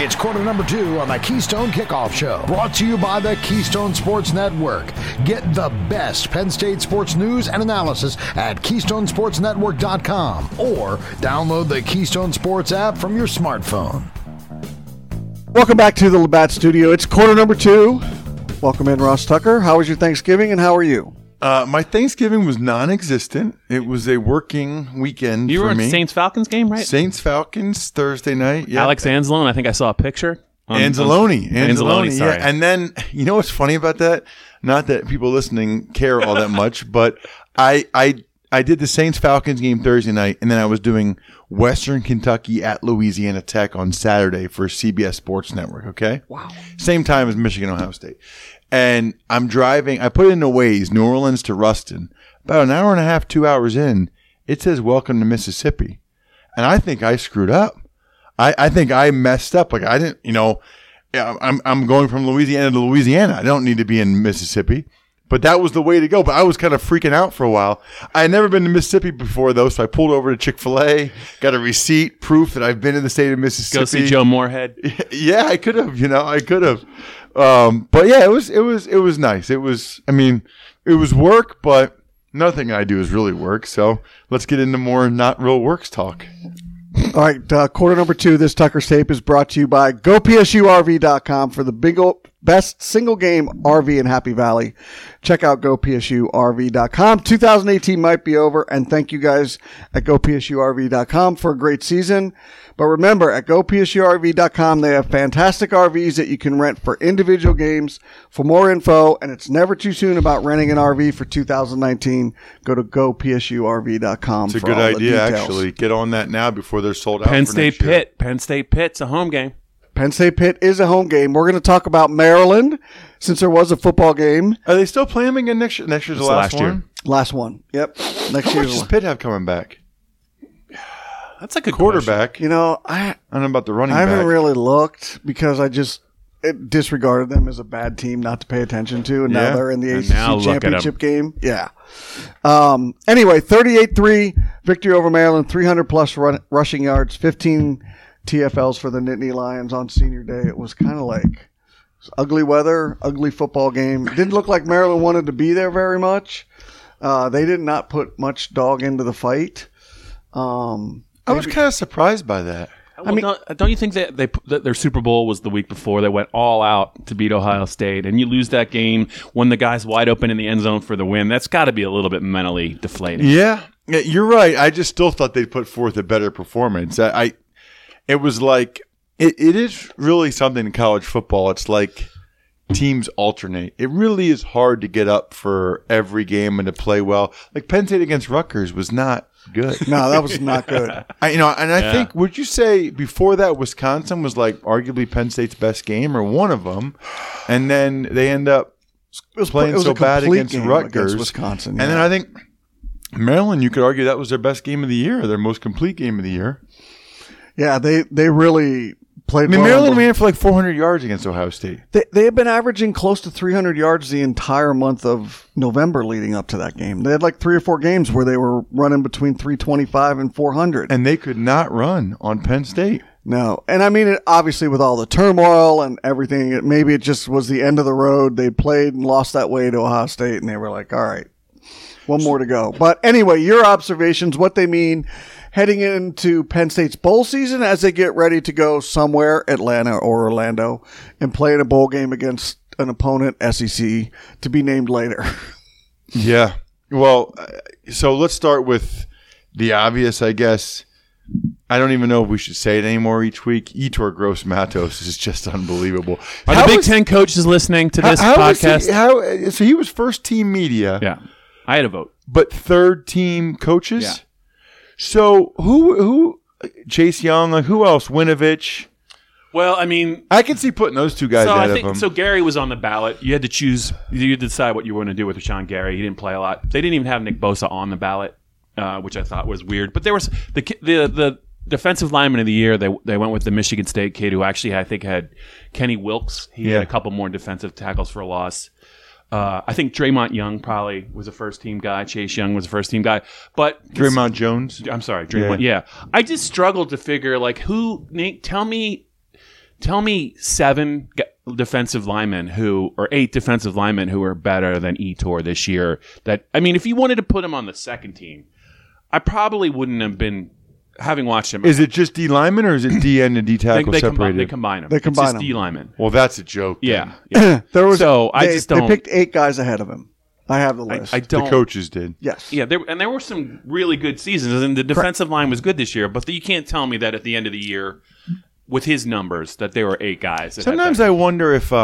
It's quarter number 2 on the Keystone Kickoff Show, brought to you by the Keystone Sports Network. Get the best Penn State sports news and analysis at KeystoneSportsNetwork.com or download the Keystone Sports app from your smartphone. Welcome back to the Labatt Studio. It's quarter number 2. Welcome in, Ross Tucker. How was your Thanksgiving and how are you? My Thanksgiving was non-existent. It was a working weekend for me. You were at the Saints-Falcons game, right? Saints-Falcons Thursday night. Yeah. Alex Anzalone, I think I saw a picture. Anzalone, sorry. yeah. And then, you know what's funny about that? Not that people listening care all that much, but I did the Saints-Falcons game Thursday night, and then I was doing Western Kentucky at Louisiana Tech on Saturday for CBS Sports Network, okay? Wow. Same time as Michigan, Ohio State. And I'm driving, I put in a Waze, New Orleans to Ruston. About an hour and a half, 2 hours in, it says, welcome to Mississippi. And I think I screwed up. I think I messed up. Like I didn't, I'm going from Louisiana to Louisiana. I don't need to be in Mississippi. But that was the way to go. But I was kind of freaking out for a while. I had never been to Mississippi before, though, so I pulled over to Chick-fil-A, got a receipt, proof that I've been in the state of Mississippi. Go see Joe Moorhead. Yeah, I could have. I could have. But yeah, it was nice. It was work, but nothing I do is really work. So let's get into more not real works talk. All right, quarter number 2. This Tucker's Tape is brought to you by GoPSURV.com for the best single game RV in Happy Valley. Check out GoPSURV.com. 2018 might be over, and thank you guys at GoPSURV.com for a great season. But remember, at GoPSURV.com, they have fantastic RVs that you can rent for individual games. For more info, and it's never too soon about renting an RV for 2019, go to GoPSURV.com. It's a good idea, actually. Get on that now before they're sold out. Penn State Pitt. Penn State Pitt's a home game. Penn State Pitt is a home game. We're going to talk about Maryland since there was a football game. Are they still playing them again next year? Next year's the last one? year. Last one. Yep. Next How year. much does Pitt have coming back? That's a good quarterback. I don't know about the running back. I haven't back. really looked because I just disregarded them as a bad team not to pay attention to, and now they're in the ACC championship game. Yeah. Anyway, 38-3 victory over Maryland, 300-plus rushing yards, 15 TFLs for the Nittany Lions on senior day. It was kind of like ugly weather, ugly football game. It didn't look like Maryland wanted to be there very much. They did not put much dog into the fight. I was kind of surprised by that. Well, don't you think that their Super Bowl was the week before? They went all out to beat Ohio State, and you lose that game when the guy's wide open in the end zone for the win. That's got to be a little bit mentally deflating. Yeah, you're right. I just still thought they'd put forth a better performance. It was like it is really something in college football. It's like teams alternate. It really is hard to get up for every game and to play well. Like Penn State against Rutgers was not good. No, that was not good. I think, would you say before that Wisconsin was like arguably Penn State's best game or one of them, and then they end up playing so bad against Rutgers, Wisconsin, and then I think Maryland, you could argue that was their best game of the year, their most complete game of the year. Yeah, they really played. Maryland ran for like 400 yards against Ohio State. They have been averaging close to 300 yards the entire month of November leading up to that game. They had like 3 or 4 games where they were running between 325 and 400. And they could not run on Penn State. No. And I mean, obviously with all the turmoil and everything, maybe it just was the end of the road. They played and lost that way to Ohio State, and they were like, all right, one more to go. But anyway, your observations, what they mean heading into Penn State's bowl season as they get ready to go somewhere, Atlanta or Orlando, and play in a bowl game against an opponent, SEC, to be named later. Yeah. Well, so let's start with the obvious, I guess. I don't even know if we should say it anymore each week. Yetur Gross-Matos is just unbelievable. Are the Big Ten coaches listening to this podcast? So he was first team media. Yeah. I had a vote. But third team coaches? Yeah. So who Chase Young, like who else? Winovich? Well, I mean, I can see putting those two guys ahead of him. So Gary was on the ballot. You had to choose. You had to decide what you were going to do with Rashawn Gary. He didn't play a lot. They didn't even have Nick Bosa on the ballot, which I thought was weird. But there was the defensive lineman of the year. They went with the Michigan State kid who actually I think had Kenny Wilkes. He had a couple more defensive tackles for a loss. I think Draymond Young probably was a first-team guy. Chase Young was a first-team guy. But Draymond Jones? I'm sorry, Draymond. Yeah. I just struggled to figure, like, Nate, tell me tell me 7 defensive linemen or 8 defensive linemen who are better than Etor this year. If you wanted to put him on the second team, I probably wouldn't have been, having watched him. Is it just D lineman or is it D end and D tackle separated? They combine them. They combine it's just them. D lineman. Well, that's a joke. Yeah. They picked 8 guys ahead of him. I have the list. I don't. The coaches did. Yes. Yeah, there were some really good seasons, and the defensive line was good this year. But you can't tell me that at the end of the year, with his numbers, that there were 8 guys. Sometimes I wonder if,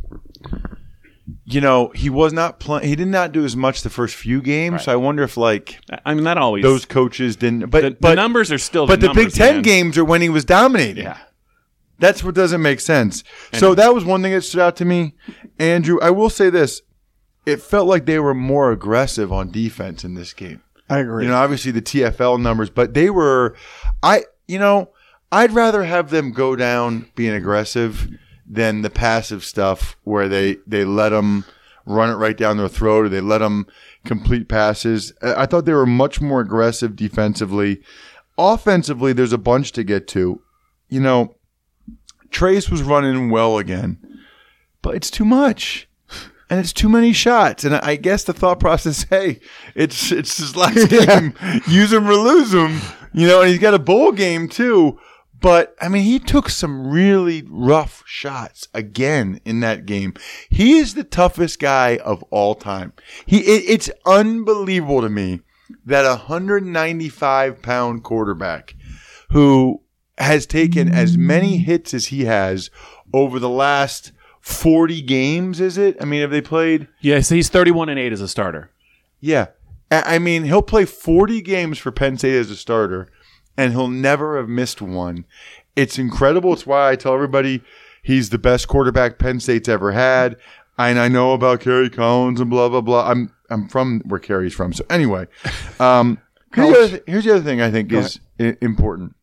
he was not playing. He did not do as much the first few games. Right. So I wonder if, that always those coaches didn't. But the numbers are still. But the numbers, Big Ten man. games are when he was dominating. Yeah. That's what doesn't make sense. So that was one thing that stood out to me, Andrew. I will say this. It felt like they were more aggressive on defense in this game. I agree. Obviously the TFL numbers, but they were I'd rather have them go down being aggressive than the passive stuff where they let them run it right down their throat or they let them complete passes. I thought they were much more aggressive defensively. Offensively, there's a bunch to get to. Trace was running well again, but it's too much. And it's too many shots. And I guess the thought process, hey, it's his last game. Use him or lose him. And he's got a bowl game too. But, he took some really rough shots again in that game. He is the toughest guy of all time. It's unbelievable to me that a 195-pound quarterback who has taken as many hits as he has over the last 40 games, is it? Have they played? Yeah, so he's 31-8 as a starter. Yeah. He'll play 40 games for Penn State as a starter, and he'll never have missed one. It's incredible. It's why I tell everybody he's the best quarterback Penn State's ever had. And I know about Kerry Collins and blah, blah, blah. I'm from where Kerry's from. So anyway, here's the other thing I think is important.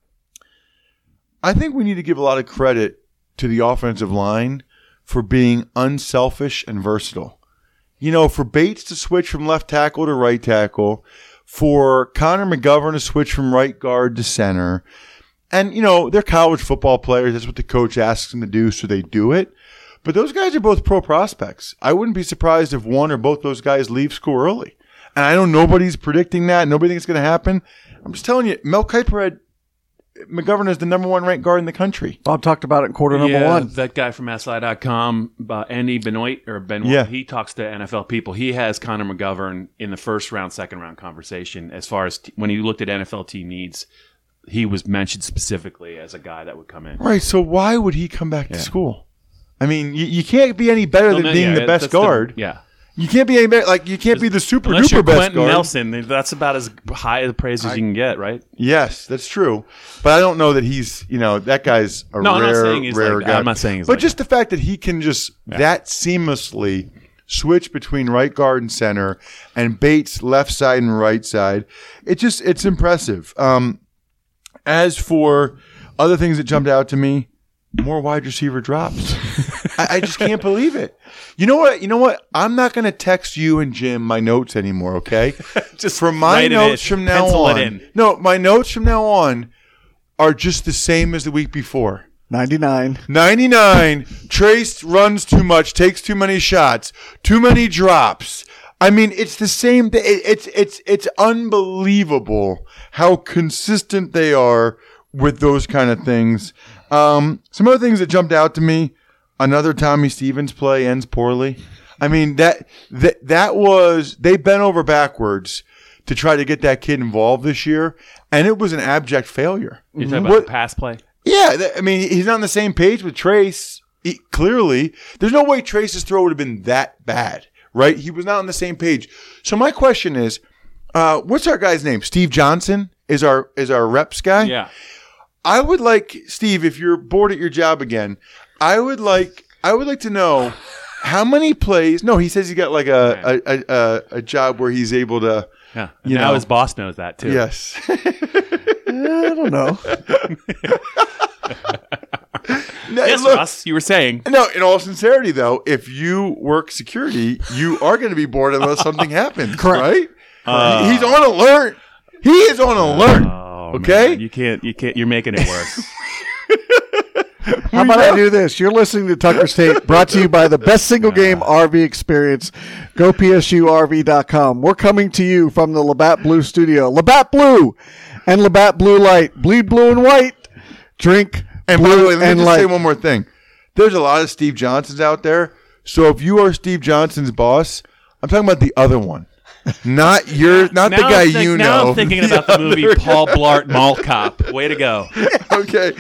I think we need to give a lot of credit to the offensive line for being unselfish and versatile. For Bates to switch from left tackle to right tackle, for Connor McGovern to switch from right guard to center. And, they're college football players. That's what the coach asks them to do, so they do it. But those guys are both pro prospects. I wouldn't be surprised if one or both those guys leave school early. And I know nobody's predicting that. Nobody thinks it's going to happen. I'm just telling you, Mel Kiper had McGovern is the number 1 ranked guard in the country. Bob talked about it in quarter number 1. That guy from SI.com, Andy Benoit, he talks to NFL people. He has Connor McGovern in the first round, second round conversation as far as when he looked at NFL team needs. He was mentioned specifically as a guy that would come in. Right, so why would he come back to school? You can't be any better than being the best guard. You can't be any better. You can't be the super unless duper you're best Quentin guard. Nelson, that's about as high a praise as you can get, right? Yes, that's true. But I don't know that he's, that guy's a rare guy. I'm not saying he's but just the fact that he can just that seamlessly switch between right guard and center and Bates left side and right side, it's impressive. As for other things that jumped out to me, more wide receiver drops. I just can't believe it. You know what? I'm not going to text you and Jim my notes anymore, okay? Just for my notes from now on. No, my notes from now on are just the same as the week before. 99. Trace runs too much, takes too many shots, too many drops. It's the same. It's unbelievable how consistent they are with those kind of things. Some other things that jumped out to me. Another Tommy Stevens play ends poorly. That was, they bent over backwards to try to get that kid involved this year, and it was an abject failure. You're talking about the pass play? Yeah, he's not on the same page with Trace. Clearly, there's no way Trace's throw would have been that bad, right? He was not on the same page. So my question is, what's our guy's name? Steve Johnson is our reps guy? Yeah. I would like, Steve, if you're bored at your job again, I would like to know how many plays. No, he says he got like a job where he's able to. Yeah. Now his boss knows that too. Yes. I don't know. Yes, Ross, you were saying. No, in all sincerity, though, if you work security, you are going to be bored unless something happens. Correct. Right? He's on alert. He is on alert. Oh, okay. Man. You can't. You're making it worse. How about I do this? You're listening to Tucker's Tape, brought to you by the best single game RV experience. GoPSURV.com. We're coming to you from the Labatt Blue studio. Labatt Blue and Labatt Blue Light. Bleed blue and white. Drink And by blue the way, let and me just light. say one more thing. There's a lot of Steve Johnsons out there. So if you are Steve Johnson's boss, I'm talking about the other one. Not the guy you know. Now I'm thinking about the movie Paul Blart Mall Cop. Way to go. Okay.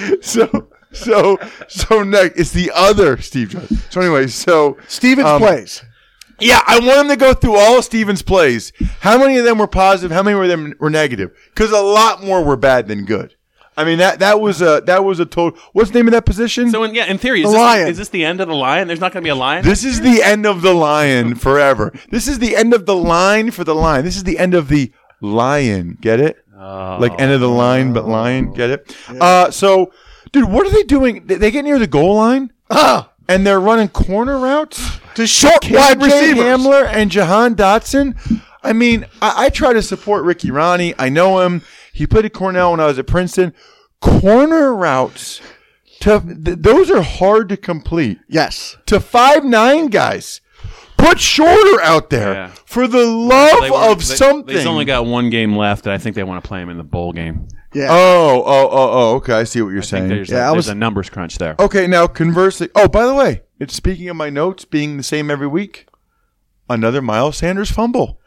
So next, it's the other Steve Johnson. So anyway, Stevens plays. Yeah, I want him to go through all of Stevens' plays. How many of them were positive? How many of them were negative? Because a lot more were bad than good. I mean, that was a total. What's the name of that position? So in theory, Lion. is this the end of the Lion? There's not going to be a lion? This is the end of the Lion forever. This is the end of the line for the Lion. This is the end of the Lion. Get it? Like end of the line, but Lion. Get it? Yeah. So, dude, what are they doing? They get near the goal line, and they're running corner routes To short wide Jay receivers. Hamler and Jahan Dotson. I mean, I try to support Ricky Ronnie. I know him. He played at Cornell when I was at Princeton. Corner routes, those are hard to complete. Yes. To 5'9" guys. Put Shorter out there for the love of something. He's only got one game left, and I think they want to play him in the bowl game. Yeah. Oh, okay. I see what you're saying. There's a numbers crunch there. Okay, now conversely. Oh, by the way, it's speaking of my notes being the same every week. Another Miles Sanders fumble.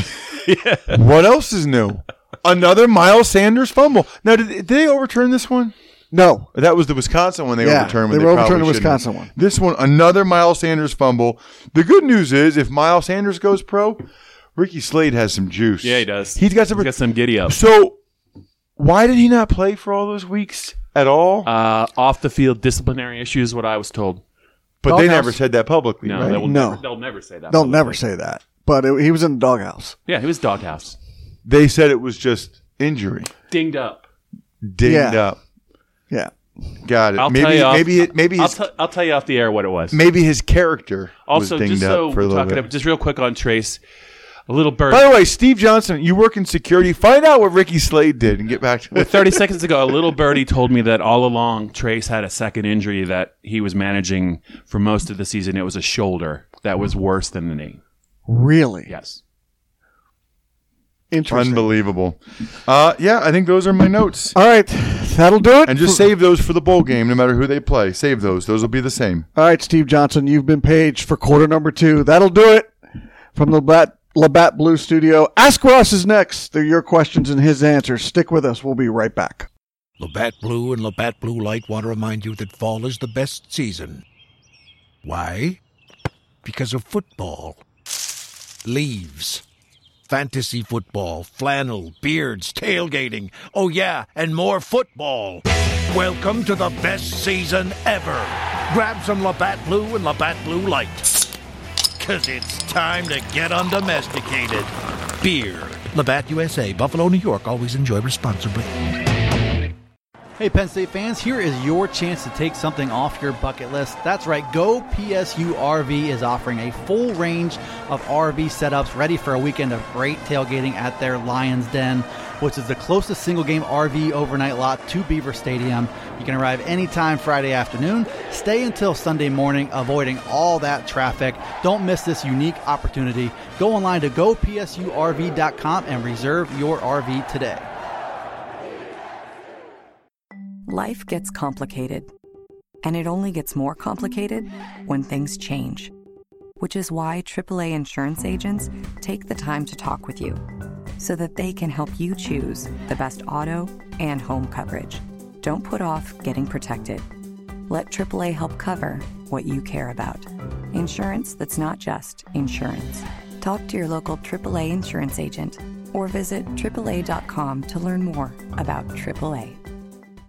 What else is new? Another Miles Sanders fumble. Now, did they overturn this one? No. That was the Wisconsin one they overturned. They overturned the Wisconsin one. This one, another Miles Sanders fumble. The good news is, if Miles Sanders goes pro, Ricky Slade has some juice. Yeah, he does. He's got some giddy up. So, why did he not play for all those weeks at all? Off the field disciplinary issues, what I was told. But they never said that publicly, No, right? they'll never say that. They'll publicly. never say that. But he was in the doghouse. Yeah, he was doghouse. They said it was just injury. Dinged up. Dinged up. Yeah. Got it. I'll tell you off the air what it was. Maybe his character also, was dinged just so up for a we're little talking bit. about, just real quick on Trace, a little bird. By the way, Steve Johnson, you work in security. Find out what Ricky Slade did and get back to it. 30 seconds ago, a little birdie told me that all along Trace had a second injury that he was managing for most of the season. It was a shoulder that was worse than the knee. Really? Yes. Interesting. Unbelievable. Yeah, I think those are my notes. All right. That'll do it. And just save those for the bowl game, no matter who they play. Save those. Those will be the same. All right, Steve Johnson, you've been paged for quarter number 2. That'll do it from the Labatt Blue studio. Ask Ross is next. They're your questions and his answers. Stick with us. We'll be right back. Labatt Blue and Labatt Blue Light want to remind you that fall is the best season. Why? Because of football. Leaves. Fantasy football, flannel, beards, tailgating. Oh, yeah, and more football. Welcome to the best season ever. Grab some Labatt Blue and Labatt Blue Light. Because it's time to get undomesticated. Beer. Labatt USA, Buffalo, New York. Always enjoy responsibly. Hey, Penn State fans, here is your chance to take something off your bucket list. That's right, Go PSU RV is offering a full range of RV setups ready for a weekend of great tailgating at their Lions Den, which is the closest single-game RV overnight lot to Beaver Stadium. You can arrive anytime Friday afternoon, stay until Sunday morning, avoiding all that traffic. Don't miss this unique opportunity. Go online to gopsurv.com and reserve your RV today. Life gets complicated, and it only gets more complicated when things change, which is why AAA insurance agents take the time to talk with you so that they can help you choose the best auto and home coverage. Don't put off getting protected. Let AAA help cover what you care about. Insurance that's not just insurance. Talk to your local AAA insurance agent or visit AAA.com to learn more about AAA.